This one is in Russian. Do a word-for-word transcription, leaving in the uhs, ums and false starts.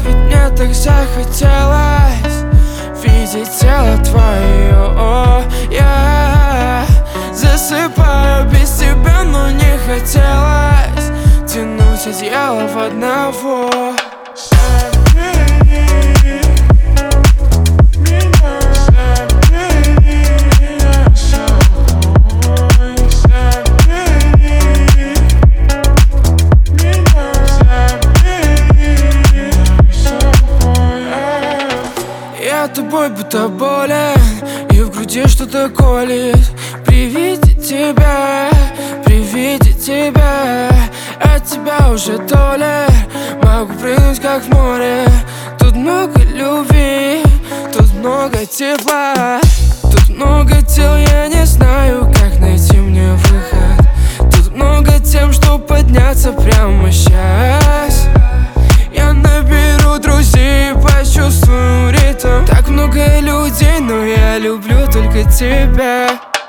ведь мне так захотелось видеть тело твое. Я засыпаю без тебя, но не хотелось тянуть одеяло в одного. Я тобой будто болен, и в груди что-то колет. При виде тебя, при виде тебя, от тебя уже то ли могу прыгнуть как в море. Тут много любви, тут много тепла, тут много тел, я не знаю, как найти мне выход. Тут много тем, что подняться прямо сейчас. Я наберу друзей, почувствую ритм. Так много людей, но я люблю только тебя.